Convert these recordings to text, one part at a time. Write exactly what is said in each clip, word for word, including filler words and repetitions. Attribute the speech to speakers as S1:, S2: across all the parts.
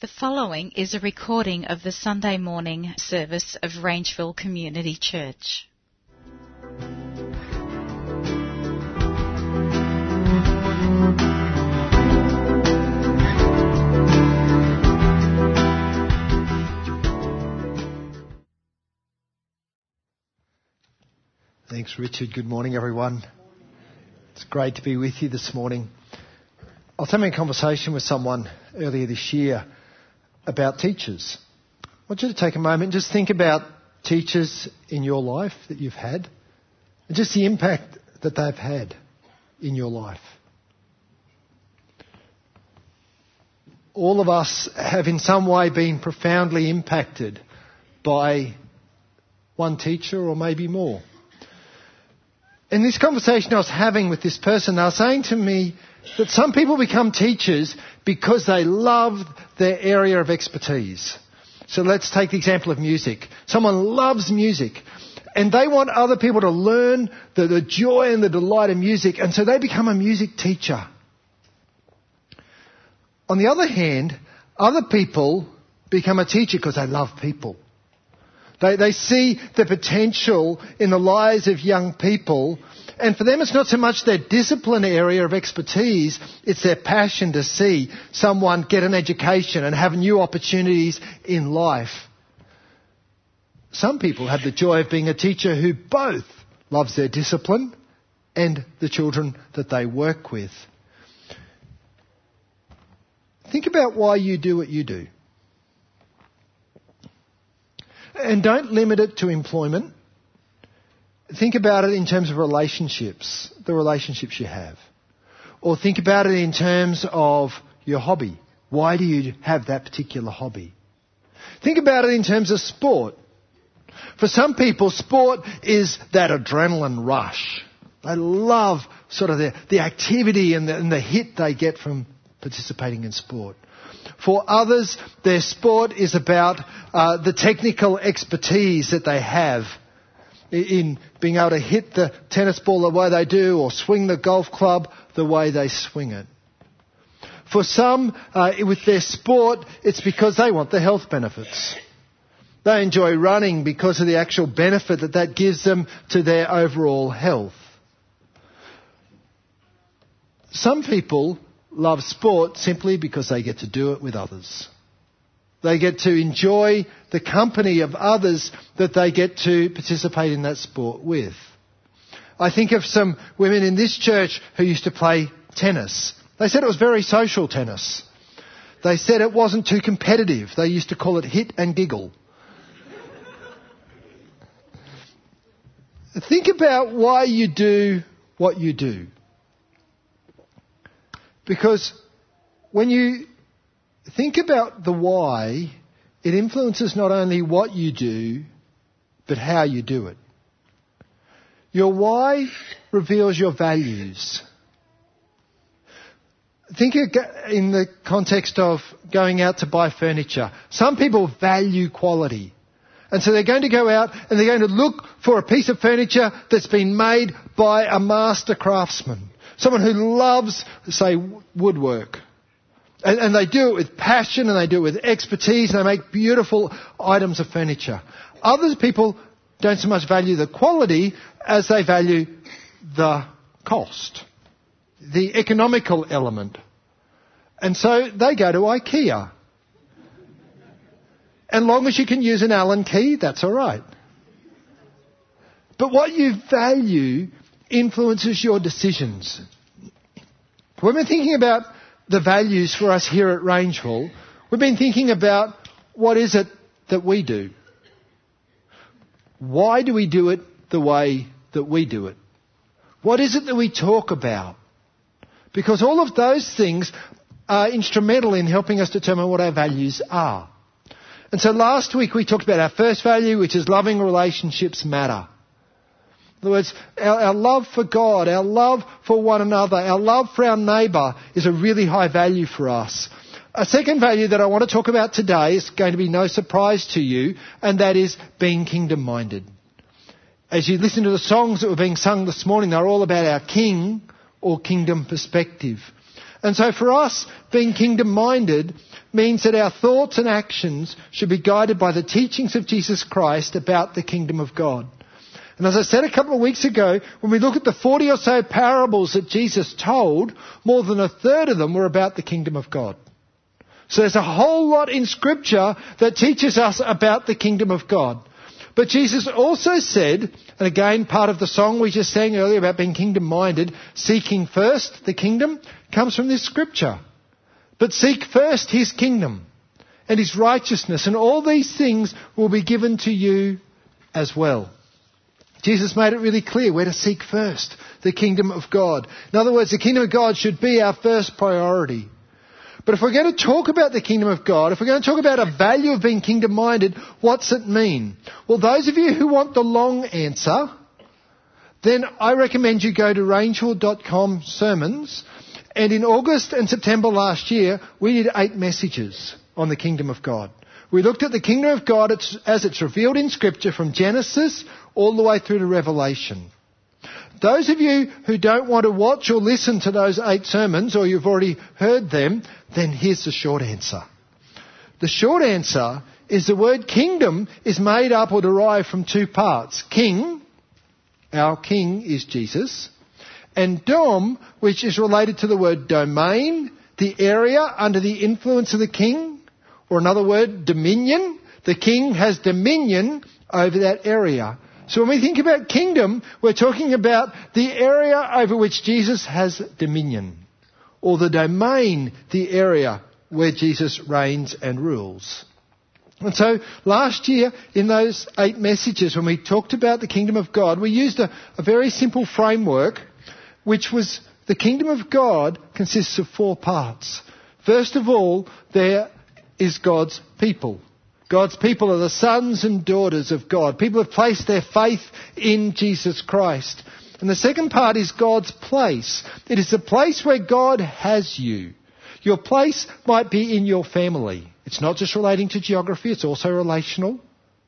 S1: The following is a recording of the Sunday morning service of Rangeville Community Church.
S2: Thanks, Richard. Good morning, everyone. It's great to be with you this morning. I was having a conversation with someone earlier this year about teachers. I want you to take a moment and just think about teachers in your life that you've had and just the impact that they've had in your life. All of us have in some way been profoundly impacted by one teacher or maybe more. In this conversation I was having with this person, they were saying to me that some people become teachers because they love their area of expertise. So let's take the example of music. Someone loves music and they want other people to learn the, the joy and the delight of music, and so they become a music teacher. On the other hand, other people become a teacher because they love people. They, they see the potential in the lives of young people, and for them it's not so much their discipline area of expertise, it's their passion to see someone get an education and have new opportunities in life. Some people have the joy of being a teacher who both loves their discipline and the children that they work with. Think about why you do what you do. And don't limit it to employment. Think about it in terms of relationships, the relationships you have. Or think about it in terms of your hobby. Why do you have that particular hobby? Think about it in terms of sport. For some people, sport is that adrenaline rush. They love sort of the, the activity and the, and the hit they get from participating in sport. For others, their sport is about uh, the technical expertise that they have in being able to hit the tennis ball the way they do or swing the golf club the way they swing it. For some, uh, with their sport, it's because they want the health benefits. They enjoy running because of the actual benefit that that gives them to their overall health. Some people love sport simply because they get to do it with others. They get to enjoy the company of others that they get to participate in that sport with. I think of some women in this church who used to play tennis. They said it was very social tennis. They said it wasn't too competitive. They used to call it hit and giggle. Think about why you do what you do. Because when you think about the why, it influences not only what you do, but how you do it. Your why reveals your values. Think in the context of going out to buy furniture. Some people value quality. And so they're going to go out and they're going to look for a piece of furniture that's been made by a master craftsman. Someone who loves, say, woodwork. And, and they do it with passion and they do it with expertise and they make beautiful items of furniture. Other people don't so much value the quality as they value the cost, the economical element. And so they go to IKEA. And long as you can use an Allen key, that's all right. But what you value influences your decisions. When we're thinking about the values for us here at Rangeville, we've been thinking about what is it that we do? Why do we do it the way that we do it? What is it that we talk about? Because all of those things are instrumental in helping us determine what our values are. And so last week we talked about our first value, which is loving relationships matter. In other words, our, our love for God, our love for one another, our love for our neighbour is a really high value for us. A second value that I want to talk about today is going to be no surprise to you, and that is being kingdom-minded. As you listen to the songs that were being sung this morning, they're all about our King or kingdom perspective. And so for us, being kingdom-minded means that our thoughts and actions should be guided by the teachings of Jesus Christ about the kingdom of God. And as I said a couple of weeks ago, when we look at the forty or so parables that Jesus told, more than a third of them were about the kingdom of God. So there's a whole lot in Scripture that teaches us about the kingdom of God. But Jesus also said, and again part of the song we just sang earlier about being kingdom-minded, seeking first the kingdom, comes from this Scripture. But seek first his kingdom and his righteousness, and all these things will be given to you as well. Jesus made it really clear where to seek first, the kingdom of God. In other words, the kingdom of God should be our first priority. But if we're going to talk about the kingdom of God, if we're going to talk about a value of being kingdom-minded, what's it mean? Well, those of you who want the long answer, then I recommend you go to rangeville dot com sermons. And in August and September last year, we did eight messages on the kingdom of God. We looked at the kingdom of God as it's revealed in Scripture from Genesis all the way through to Revelation. Those of you who don't want to watch or listen to those eight sermons, or you've already heard them, then here's the short answer. The short answer is the word kingdom is made up or derived from two parts. King, our king is Jesus, and dom, which is related to the word domain, the area under the influence of the king, or another word, dominion. The king has dominion over that area. So when we think about kingdom, we're talking about the area over which Jesus has dominion, or the domain, the area where Jesus reigns and rules. And so last year in those eight messages, when we talked about the kingdom of God, we used a, a very simple framework, which was the kingdom of God consists of four parts. First of all, there is God's people. God's people are the sons and daughters of God. People have placed their faith in Jesus Christ. And the second part is God's place. It is the place where God has you. Your place might be in your family. It's not just relating to geography, it's also relational.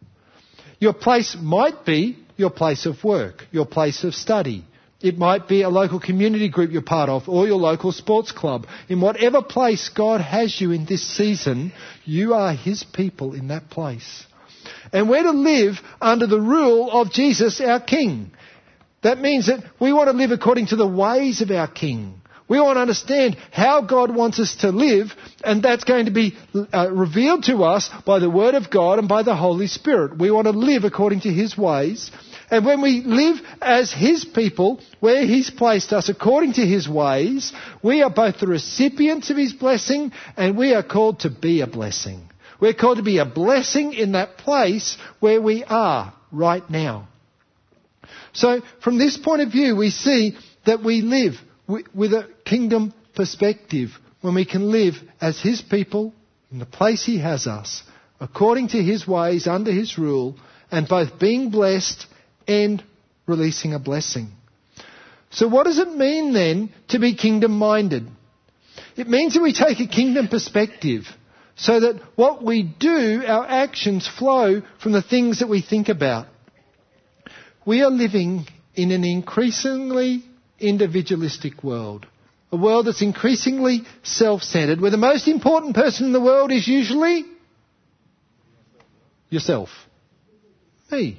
S2: Your place might be your place of work, your place of study. It might be a local community group you're part of, or your local sports club. In whatever place God has you in this season, you are his people in that place. And we're to live under the rule of Jesus, our King. That means that we want to live according to the ways of our King. We want to understand how God wants us to live, and that's going to be uh, revealed to us by the Word of God and by the Holy Spirit. We want to live according to his ways. And when we live as his people, where he's placed us according to his ways, we are both the recipients of his blessing and we are called to be a blessing. We're called to be a blessing in that place where we are right now. So from this point of view, we see that we live with a kingdom perspective when we can live as his people in the place he has us, according to his ways, under his rule, and both being blessed and releasing a blessing. So what does it mean then to be kingdom-minded? It means that we take a kingdom perspective so that what we do, our actions flow from the things that we think about. We are living in an increasingly individualistic world, a world that's increasingly self-centered, where the most important person in the world is usually yourself, me.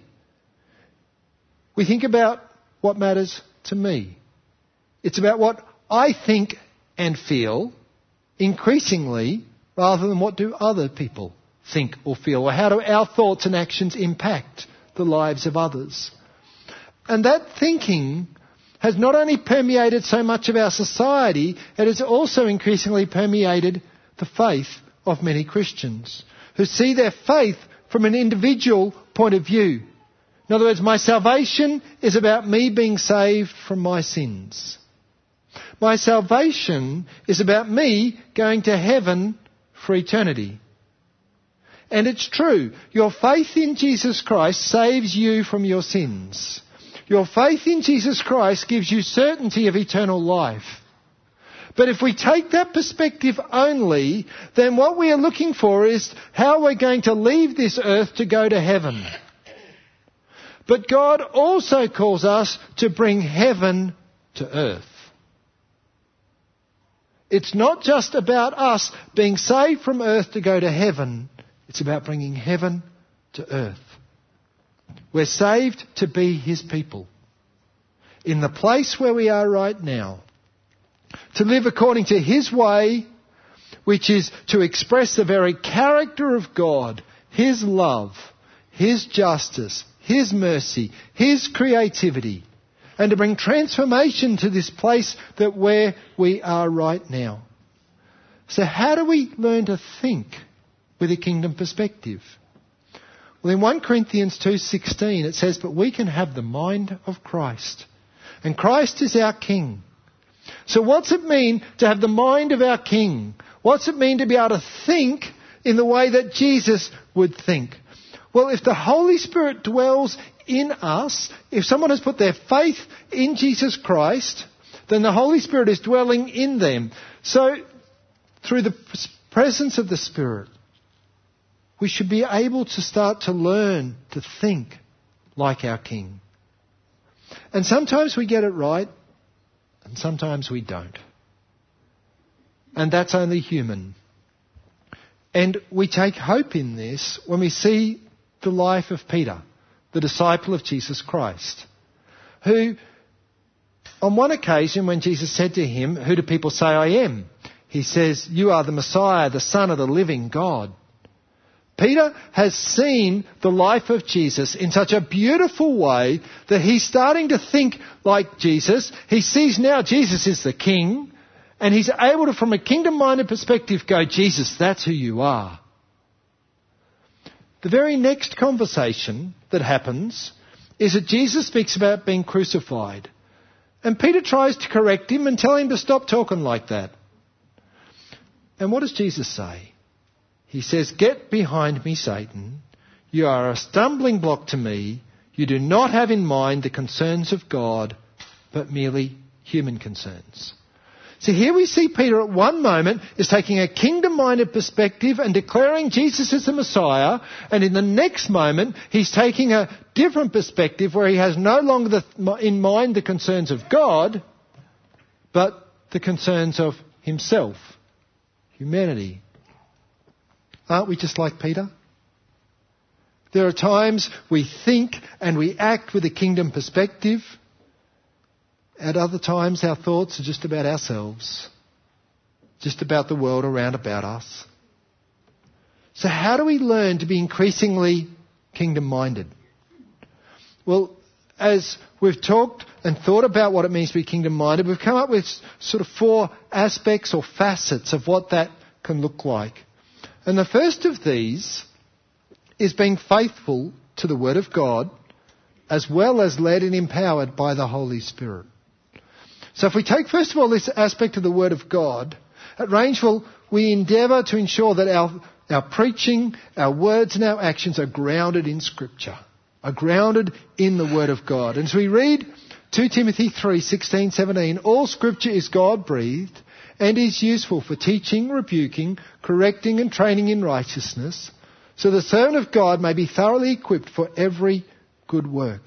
S2: We think about what matters to me. It's about what I think and feel increasingly rather than what do other people think or feel, or how do our thoughts and actions impact the lives of others. And that thinking has not only permeated so much of our society, it has also increasingly permeated the faith of many Christians who see their faith from an individual point of view. In other words, my salvation is about me being saved from my sins. My salvation is about me going to heaven for eternity. And it's true, your faith in Jesus Christ saves you from your sins. Your faith in Jesus Christ gives you certainty of eternal life. But if we take that perspective only, then what we are looking for is how we're going to leave this earth to go to heaven. But God also calls us to bring heaven to earth. It's not just about us being saved from earth to go to heaven. It's about bringing heaven to earth. We're saved to be his people. In the place where we are right now. To live according to his way, which is to express the very character of God, his love, his justice, his mercy, his creativity, and to bring transformation to this place that where we are right now. So how do we learn to think with a kingdom perspective? Well, in First Corinthians two sixteen it says, "But we can have the mind of Christ." And Christ is our King. So what's it mean to have the mind of our King? What's it mean to be able to think in the way that Jesus would think? Well, if the Holy Spirit dwells in us, if someone has put their faith in Jesus Christ, then the Holy Spirit is dwelling in them. So through the presence of the Spirit, we should be able to start to learn to think like our King. And sometimes we get it right, and sometimes we don't. And that's only human. And we take hope in this when we see the life of Peter, the disciple of Jesus Christ, who, on one occasion when Jesus said to him, "Who do people say I am?" he says, "You are the Messiah, the Son of the living God." Peter has seen the life of Jesus in such a beautiful way that he's starting to think like Jesus. He sees now Jesus is the King, and he's able to, from a kingdom-minded perspective, go, "Jesus, that's who you are." The very next conversation that happens is that Jesus speaks about being crucified. And Peter tries to correct him and tell him to stop talking like that. And what does Jesus say? He says, "Get behind me, Satan. You are a stumbling block to me. You do not have in mind the concerns of God, but merely human concerns." So here we see Peter at one moment is taking a kingdom-minded perspective and declaring Jesus as the Messiah, and in the next moment he's taking a different perspective where he has no longer the, in mind the concerns of God, but the concerns of himself, humanity. Aren't we just like Peter? There are times we think and we act with a kingdom perspective. At other times our thoughts are just about ourselves, just about the world around about us. So how do we learn to be increasingly kingdom-minded? Well, as we've talked and thought about what it means to be kingdom-minded, we've come up with sort of four aspects or facets of what that can look like. And the first of these is being faithful to the Word of God, as well as led and empowered by the Holy Spirit. So if we take, first of all, this aspect of the Word of God, at Rangeville, we endeavour to ensure that our, our preaching, our words and our actions are grounded in Scripture, are grounded in the Word of God. And as we read Second Timothy three sixteen seventeen, all Scripture is God-breathed and is useful for teaching, rebuking, correcting and training in righteousness, so the servant of God may be thoroughly equipped for every good work.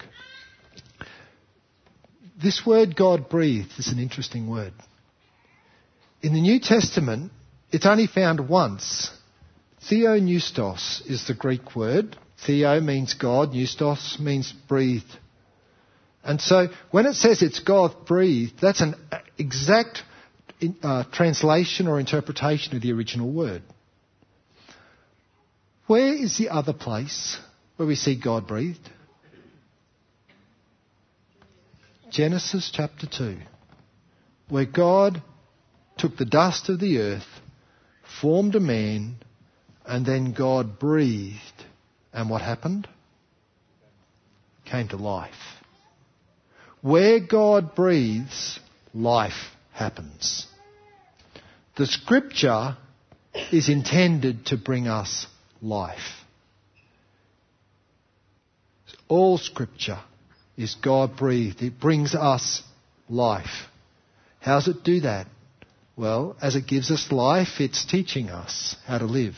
S2: This word God-breathed is an interesting word. In the New Testament, it's only found once. Theopneustos is the Greek word. Theo means God, pneustos means breathed. And so when it says it's God-breathed, that's an exact uh, translation or interpretation of the original word. Where is the other place where we see God-breathed? Genesis chapter two, where God took the dust of the earth, formed a man, and then God breathed. And what happened? Came to life. Where God breathes, life happens. The Scripture is intended to bring us life. All Scripture is God-breathed. It brings us life. How does it do that? Well, as it gives us life, it's teaching us how to live.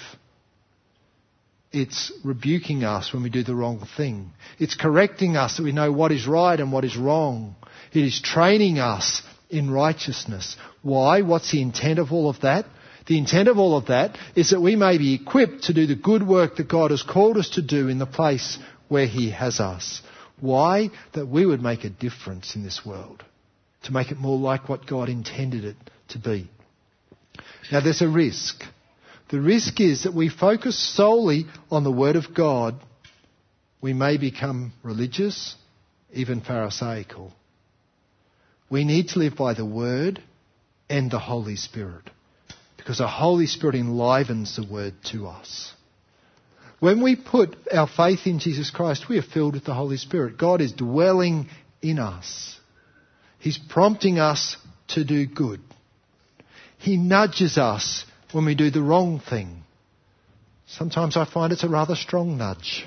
S2: It's rebuking us when we do the wrong thing. It's correcting us so we know what is right and what is wrong. It is training us in righteousness. Why? What's the intent of all of that? The intent of all of that is that we may be equipped to do the good work that God has called us to do in the place where he has us. Why? That we would make a difference in this world, to make it more like what God intended it to be. Now there's a risk. The risk is that we focus solely on the Word of God. We may become religious, even Pharisaical. We need to live by the Word and the Holy Spirit, because the Holy Spirit enlivens the Word to us. When we put our faith in Jesus Christ, we are filled with the Holy Spirit. God is dwelling in us. He's prompting us to do good. He nudges us when we do the wrong thing. Sometimes I find it's a rather strong nudge.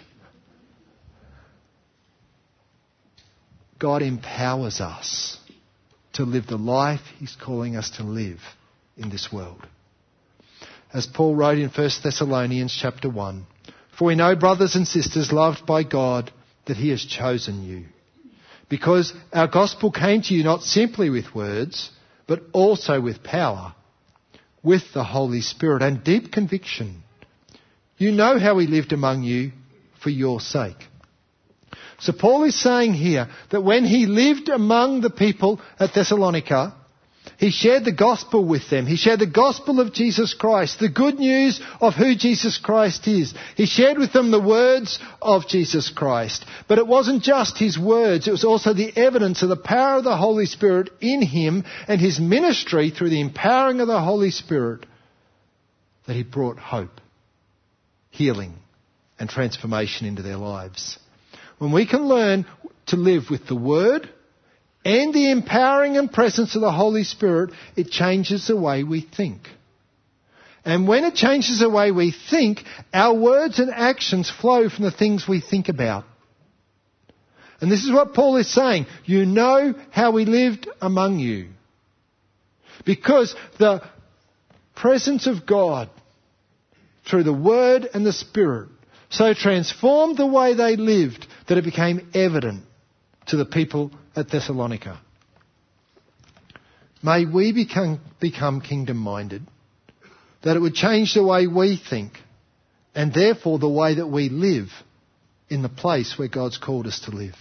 S2: God empowers us to live the life he's calling us to live in this world. As Paul wrote in First Thessalonians chapter one, "For we know, brothers and sisters, loved by God, that he has chosen you, because our gospel came to you not simply with words, but also with power, with the Holy Spirit and deep conviction. You know how we lived among you for your sake." So Paul is saying here that when he lived among the people at Thessalonica, he shared the gospel with them. He shared the gospel of Jesus Christ, the good news of who Jesus Christ is. He shared with them the words of Jesus Christ. But it wasn't just his words, it was also the evidence of the power of the Holy Spirit in him and his ministry through the empowering of the Holy Spirit that he brought hope, healing and transformation into their lives. When we can learn to live with the Word and the empowering and presence of the Holy Spirit, it changes the way we think. And when it changes the way we think, our words and actions flow from the things we think about. And this is what Paul is saying. You know how we lived among you. Because the presence of God through the Word and the Spirit so transformed the way they lived that it became evident to the people at Thessalonica. May we become, become kingdom-minded, that it would change the way we think and therefore the way that we live in the place where God's called us to live.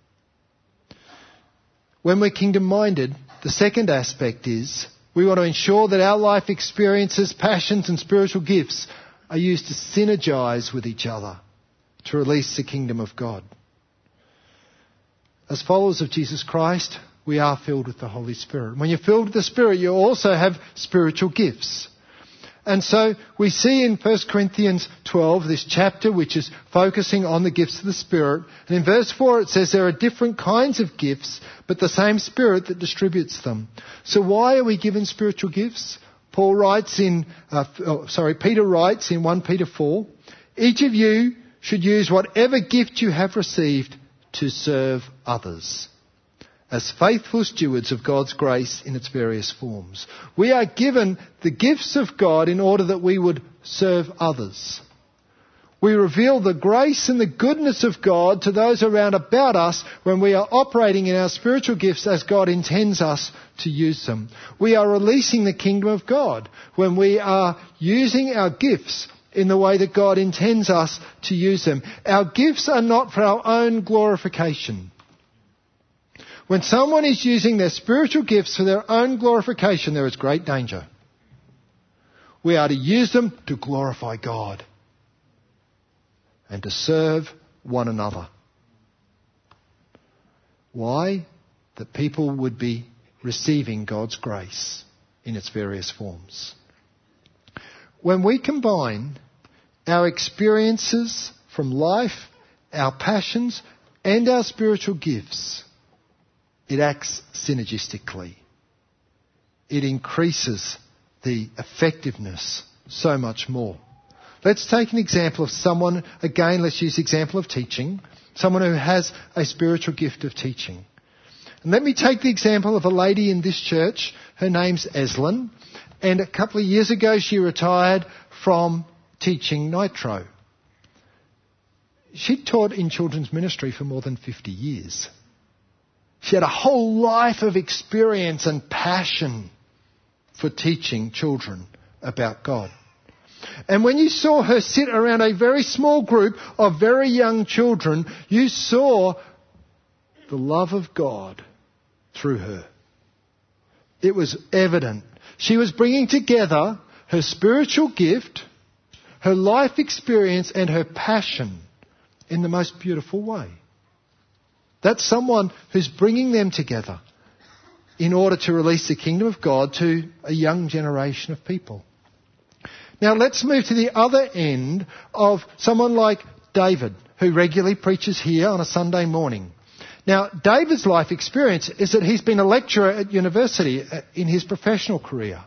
S2: When we're kingdom-minded, the second aspect is we want to ensure that our life experiences, passions and spiritual gifts are used to synergize with each other to release the kingdom of God. As followers of Jesus Christ, we are filled with the Holy Spirit. When you're filled with the Spirit, you also have spiritual gifts. And so we see in First Corinthians twelve, this chapter which is focusing on the gifts of the Spirit. And in verse four it says there are different kinds of gifts, but the same Spirit that distributes them. So why are we given spiritual gifts? Paul writes in, uh, oh, sorry, Peter writes in First Peter four, "Each of you should use whatever gift you have received to serve others, as faithful stewards of God's grace in its various forms." We are given the gifts of God in order that we would serve others. We reveal the grace and the goodness of God to those around about us when we are operating in our spiritual gifts as God intends us to use them. We are releasing the kingdom of God when we are using our gifts in the way that God intends us to use them. Our gifts are not for our own glorification. When someone is using their spiritual gifts for their own glorification, there is great danger. We are to use them to glorify God and to serve one another. Why? That people would be receiving God's grace in its various forms. When we combine our experiences from life, our passions, and our spiritual gifts, it acts synergistically. It increases the effectiveness so much more. Let's take an example of someone, again, let's use the example of teaching, someone who has a spiritual gift of teaching. And let me take the example of a lady in this church. Her name's Eslyn. And a couple of years ago, she retired from teaching Nitro. She taught in children's ministry for more than fifty years. She had a whole life of experience and passion for teaching children about God. And when you saw her sit around a very small group of very young children, you saw the love of God through her. It was evident. She was bringing together her spiritual gift, her life experience, and her passion in the most beautiful way. That's someone who's bringing them together in order to release the kingdom of God to a young generation of people. Now let's move to the other end of someone like David, who regularly preaches here on a Sunday morning. Now, David's life experience is that he's been a lecturer at university in his professional career.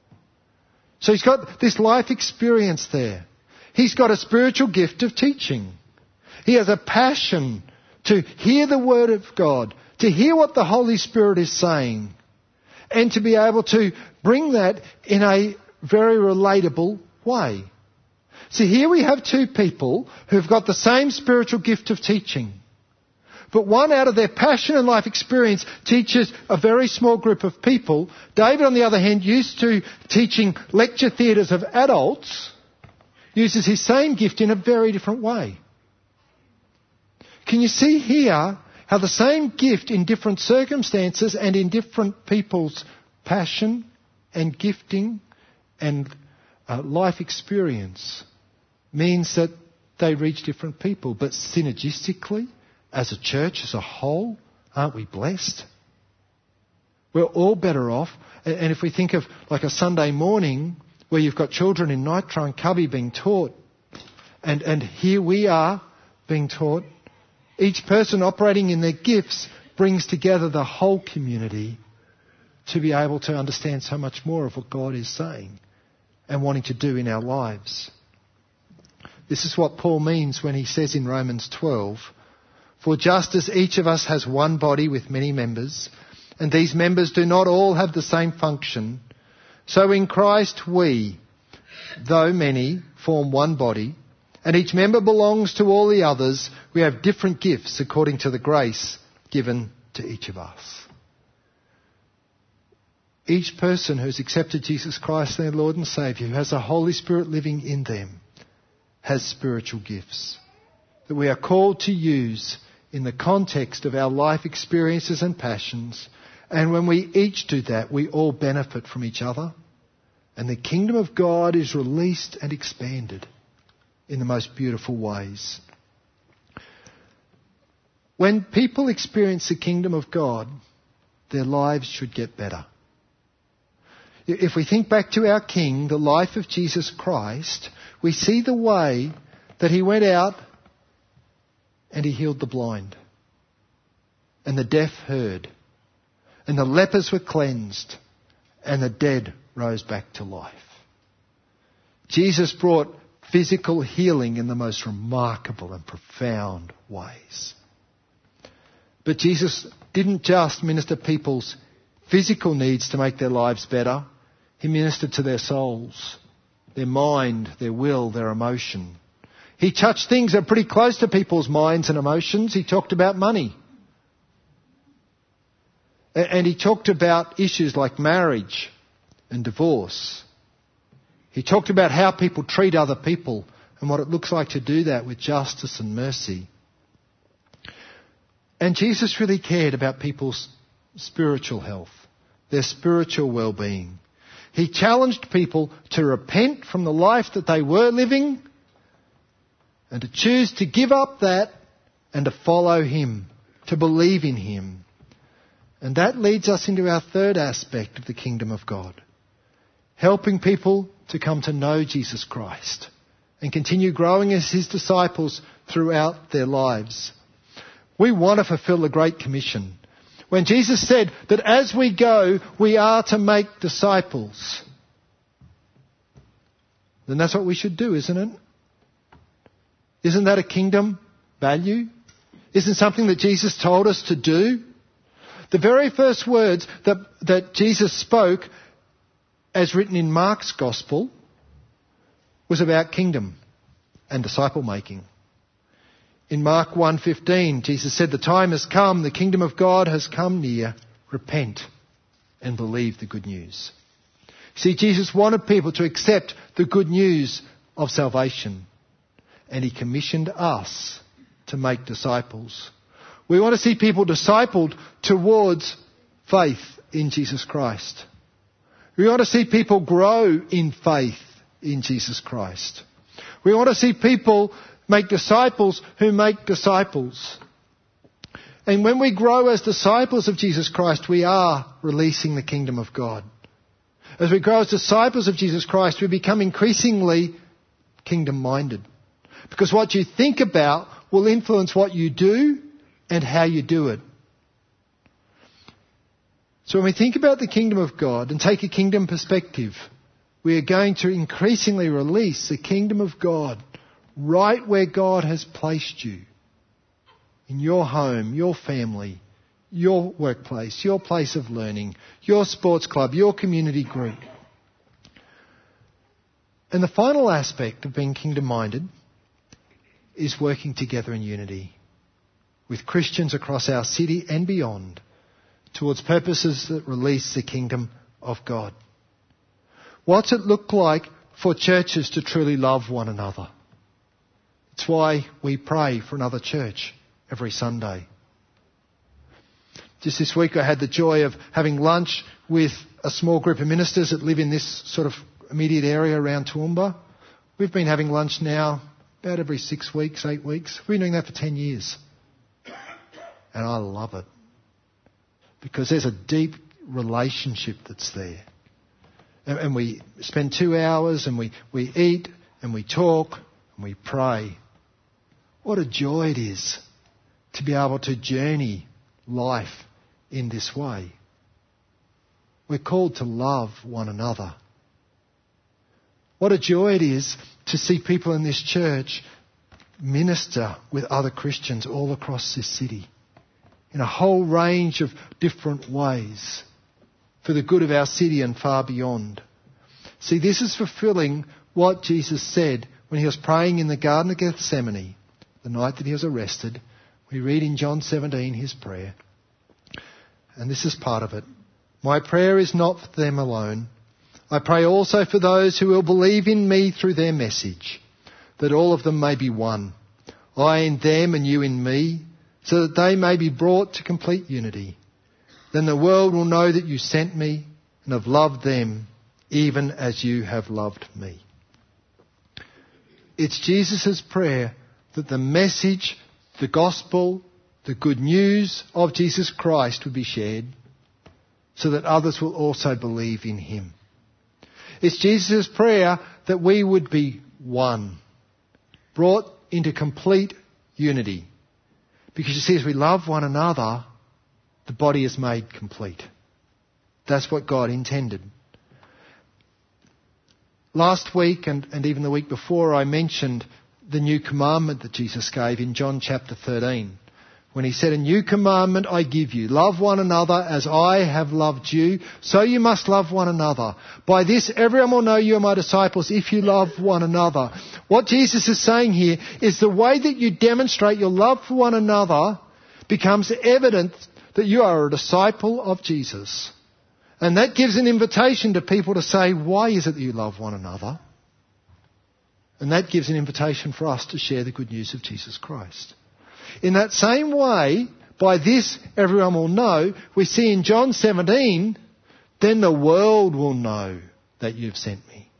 S2: So he's got this life experience there. He's got a spiritual gift of teaching. He has a passion to hear the word of God, to hear what the Holy Spirit is saying, and to be able to bring that in a very relatable way. See, here we have two people who've got the same spiritual gift of teaching. But one, out of their passion and life experience, teaches a very small group of people. David, on the other hand, used to teaching lecture theatres of adults, uses his same gift in a very different way. Can you see here how the same gift in different circumstances and in different people's passion and gifting and uh, life experience means that they reach different people, but synergistically, as a church, as a whole, aren't we blessed? We're all better off. And if we think of like a Sunday morning where you've got children in Nitro and Cubby being taught, and, and here we are being taught, each person operating in their gifts brings together the whole community to be able to understand so much more of what God is saying and wanting to do in our lives. This is what Paul means when he says in Romans twelve, "For just as each of us has one body with many members, and these members do not all have the same function, so in Christ we, though many, form one body, and each member belongs to all the others. We have different gifts according to the grace given to each of us." Each person who's accepted Jesus Christ, their Lord and Saviour, who has the Holy Spirit living in them, has spiritual gifts that we are called to use in the context of our life experiences and passions. And when we each do that, we all benefit from each other. And the kingdom of God is released and expanded in the most beautiful ways. When people experience the kingdom of God, their lives should get better. If we think back to our King, the life of Jesus Christ, we see the way that he went out and he healed the blind. And the deaf heard. And the lepers were cleansed. And the dead rose back to life. Jesus brought physical healing in the most remarkable and profound ways. But Jesus didn't just minister people's physical needs to make their lives better. He ministered to their souls, their mind, their will, their emotion. He touched things that are pretty close to people's minds and emotions. He talked about money. And he talked about issues like marriage and divorce. He talked about how people treat other people and what it looks like to do that with justice and mercy. And Jesus really cared about people's spiritual health, their spiritual well-being. He challenged people to repent from the life that they were living and to choose to give up that and to follow him, to believe in him. And that leads us into our third aspect of the kingdom of God, helping people to come to know Jesus Christ and continue growing as his disciples throughout their lives. We want to fulfill the Great Commission. When Jesus said that as we go, we are to make disciples, then that's what we should do, isn't it? Isn't that a kingdom value? Isn't something that Jesus told us to do? The very first words that, that Jesus spoke, as written in Mark's Gospel, was about kingdom and disciple making. In Mark one fifteen, Jesus said, "The time has come, the kingdom of God has come near. Repent and believe the good news." See, Jesus wanted people to accept the good news of salvation, and he commissioned us to make disciples. We want to see people discipled towards faith in Jesus Christ. We want to see people grow in faith in Jesus Christ. We want to see people make disciples who make disciples. And when we grow as disciples of Jesus Christ, we are releasing the kingdom of God. As we grow as disciples of Jesus Christ, we become increasingly kingdom-minded. Because what you think about will influence what you do and how you do it. So when we think about the kingdom of God and take a kingdom perspective, we are going to increasingly release the kingdom of God right where God has placed you. In your home, your family, your workplace, your place of learning, your sports club, your community group. And the final aspect of being kingdom-minded is working together in unity with Christians across our city and beyond towards purposes that release the kingdom of God. What's it look like for churches to truly love one another? It's why we pray for another church every Sunday. Just this week I had the joy of having lunch with a small group of ministers that live in this sort of immediate area around Toowoomba. We've been having lunch now about every six weeks, eight weeks. We've been doing that for ten years. And I love it. Because there's a deep relationship that's there. And, and we spend two hours and we, we eat and we talk and we pray. What a joy it is to be able to journey life in this way. We're called to love one another. What a joy it is to see people in this church minister with other Christians all across this city in a whole range of different ways for the good of our city and far beyond. See, this is fulfilling what Jesus said when he was praying in the Garden of Gethsemane, the night that he was arrested. We read in John seventeen his prayer. And this is part of it. My prayer is not for them alone. I pray also for those who will believe in me through their message, that all of them may be one. I in them and you in me, so that they may be brought to complete unity. Then the world will know that you sent me and have loved them even as you have loved me. It's Jesus' prayer that the message, the gospel, the good news of Jesus Christ would be shared so that others will also believe in him. It's Jesus' prayer that we would be one, brought into complete unity. Because you see, as we love one another, the body is made complete. That's what God intended. Last week and, and even the week before, I mentioned the new commandment that Jesus gave in John chapter thirteen. When he said, a new commandment I give you, love one another as I have loved you, so you must love one another. By this everyone will know you are my disciples if you love one another. What Jesus is saying here is the way that you demonstrate your love for one another becomes evident that you are a disciple of Jesus. And that gives an invitation to people to say, why is it that you love one another? And that gives an invitation for us to share the good news of Jesus Christ. In that same way, by this everyone will know, we see in John seventeen, then the world will know that you've sent me.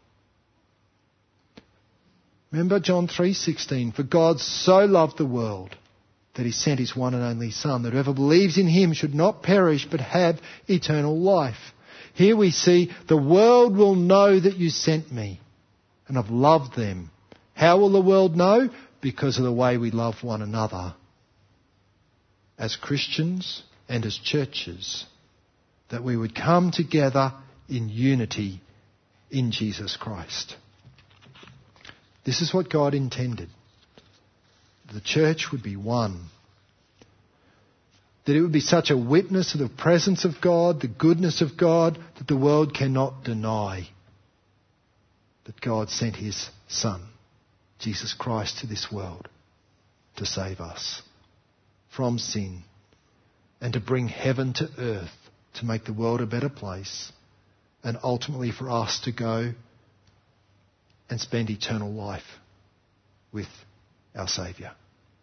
S2: Remember John three sixteen, for God so loved the world that he sent his one and only Son, that whoever believes in him should not perish but have eternal life. Here we see the world will know that you sent me and have loved them. How will the world know? Because of the way we love one another as Christians and as churches, that we would come together in unity in Jesus Christ. This is what God intended. The church would be one. That it would be such a witness of the presence of God, the goodness of God, that the world cannot deny that God sent his Son, Jesus Christ, to this world to save us from sin and to bring heaven to earth, to make the world a better place and ultimately for us to go and spend eternal life with our Saviour.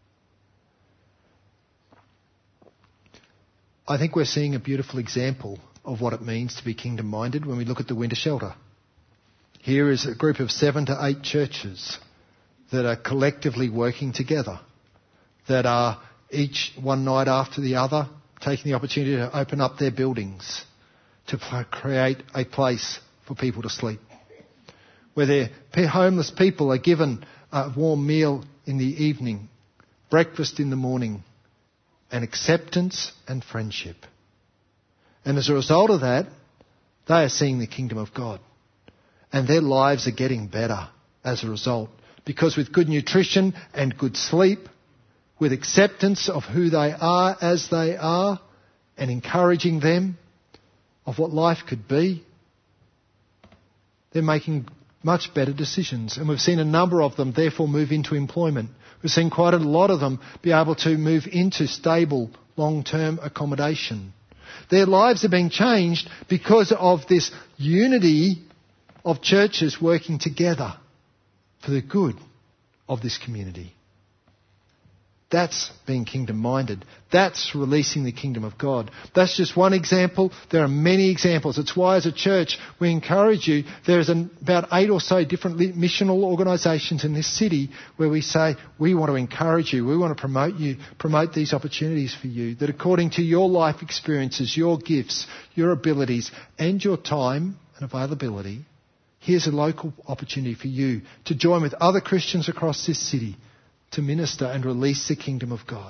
S2: I think we're seeing a beautiful example of what it means to be kingdom-minded when we look at the winter shelter. Here is a group of seven to eight churches that are collectively working together, that are each one night after the other taking the opportunity to open up their buildings to create a place for people to sleep, where their homeless people are given a warm meal in the evening, breakfast in the morning, and acceptance and friendship. And as a result of that, they are seeing the kingdom of God. And their lives are getting better as a result. Because with good nutrition and good sleep, with acceptance of who they are as they are, and encouraging them of what life could be, they're making much better decisions. And we've seen a number of them therefore move into employment. We've seen quite a lot of them be able to move into stable long-term accommodation. Their lives are being changed because of this unity of churches working together for the good of this community. That's being kingdom-minded. That's releasing the kingdom of God. That's just one example. There are many examples. It's why as a church we encourage you. There's an, about eight or so different missional organisations in this city where we say we want to encourage you. We want to promote you, promote these opportunities for you. That according to your life experiences, your gifts, your abilities and your time and availability, here's a local opportunity for you to join with other Christians across this city to minister and release the kingdom of God.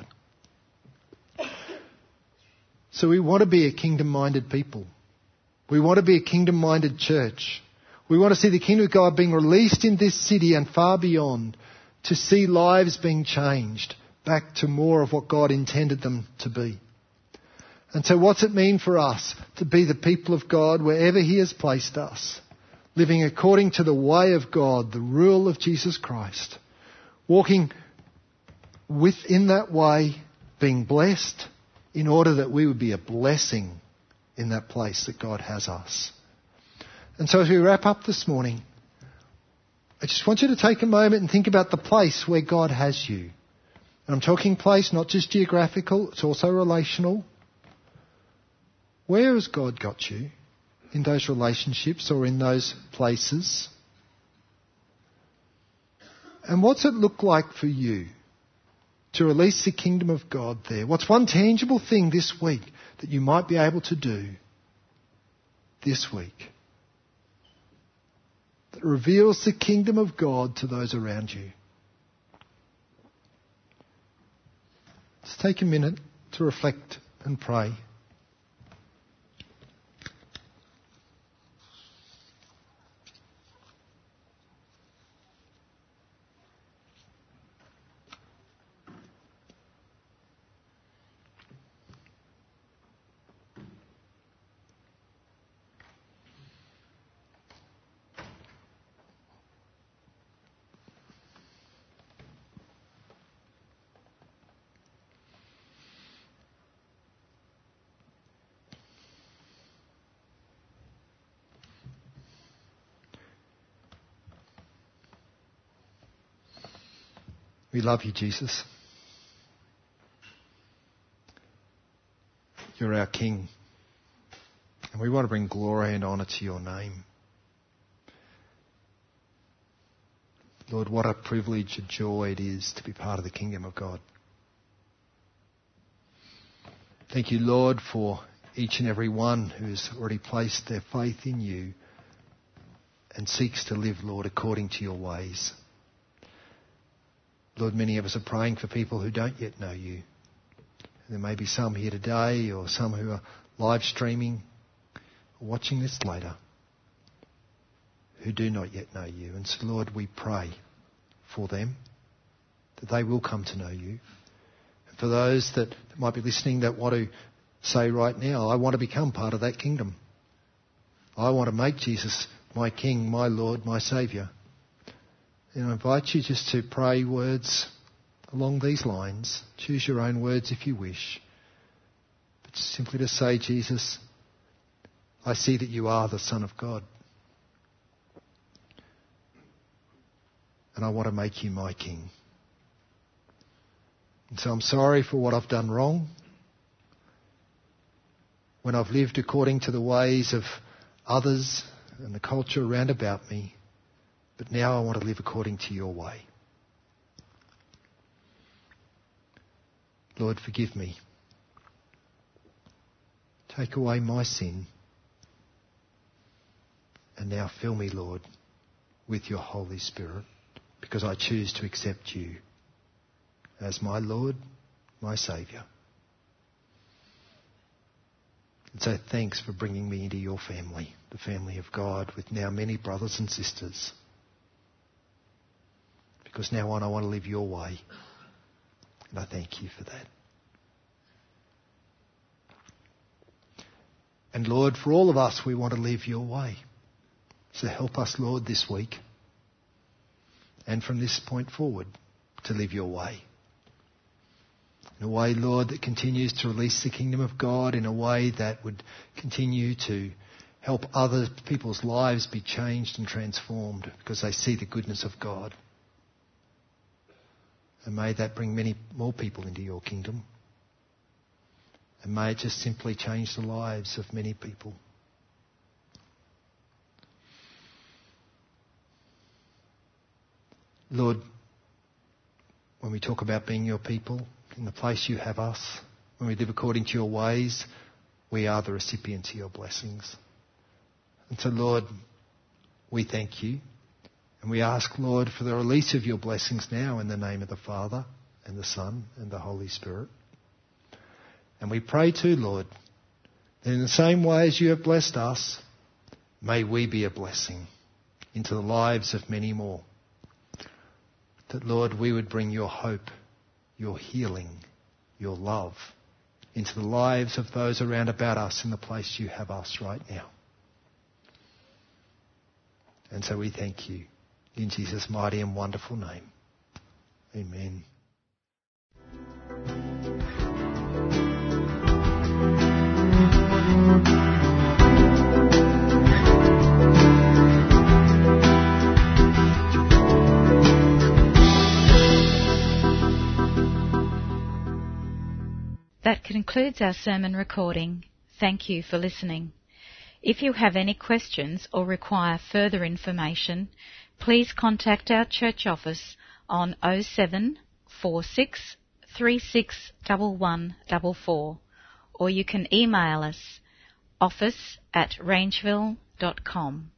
S2: So we want to be a kingdom-minded people. We want to be a kingdom-minded church. We want to see the kingdom of God being released in this city and far beyond, to see lives being changed back to more of what God intended them to be. And so what's it mean for us to be the people of God wherever He has placed us, living according to the way of God, the rule of Jesus Christ, walking within that way, being blessed in order that we would be a blessing in that place that God has us. And so as we wrap up this morning, I just want you to take a moment and think about the place where God has you. And I'm talking place, not just geographical, it's also relational. Where has God got you in those relationships or in those places? And what's it look like for you to release the kingdom of God there? What's one tangible thing this week that you might be able to do this week that reveals the kingdom of God to those around you? Just take a minute to reflect and pray. We love you, Jesus. You're our King. And we want to bring glory and honour to your name. Lord, what a privilege, a joy it is to be part of the kingdom of God. Thank you, Lord, for each and every one who's already placed their faith in you and seeks to live, Lord, according to your ways. Lord, many of us are praying for people who don't yet know you. There may be some here today or some who are live streaming or watching this later who do not yet know you. And so, Lord, we pray for them that they will come to know you. And for those that might be listening that want to say right now, I want to become part of that kingdom. I want to make Jesus my King, my Lord, my Saviour. And I invite you just to pray words along these lines. Choose your own words if you wish. But simply to say, Jesus, I see that you are the Son of God. And I want to make you my King. And so I'm sorry for what I've done wrong. When I've lived according to the ways of others and the culture around about me. But now I want to live according to your way. Lord, forgive me. Take away my sin. And now fill me, Lord, with your Holy Spirit, because I choose to accept you as my Lord, my Saviour. And so thanks for bringing me into your family, the family of God, with now many brothers and sisters. Because now on I want to live your way. And I thank you for that. And Lord, for all of us, we want to live your way. So help us, Lord, this week and from this point forward to live your way. In a way, Lord, that continues to release the kingdom of God, in a way that would continue to help other people's lives be changed and transformed because they see the goodness of God. And may that bring many more people into your kingdom. And may it just simply change the lives of many people. Lord, when we talk about being your people, in the place you have us, when we live according to your ways, we are the recipients of your blessings. And so, Lord, we thank you. And we ask, Lord, for the release of your blessings now in the name of the Father and the Son and the Holy Spirit. And we pray too, Lord, that in the same way as you have blessed us, may we be a blessing into the lives of many more. That, Lord, we would bring your hope, your healing, your love into the lives of those around about us in the place you have us right now. And so we thank you in Jesus' mighty and wonderful name. Amen.
S1: That concludes our sermon recording. Thank you for listening. If you have any questions or require further information, please contact our church office on oh seven four six three six one one four four, or you can email us office at rangeville dot com.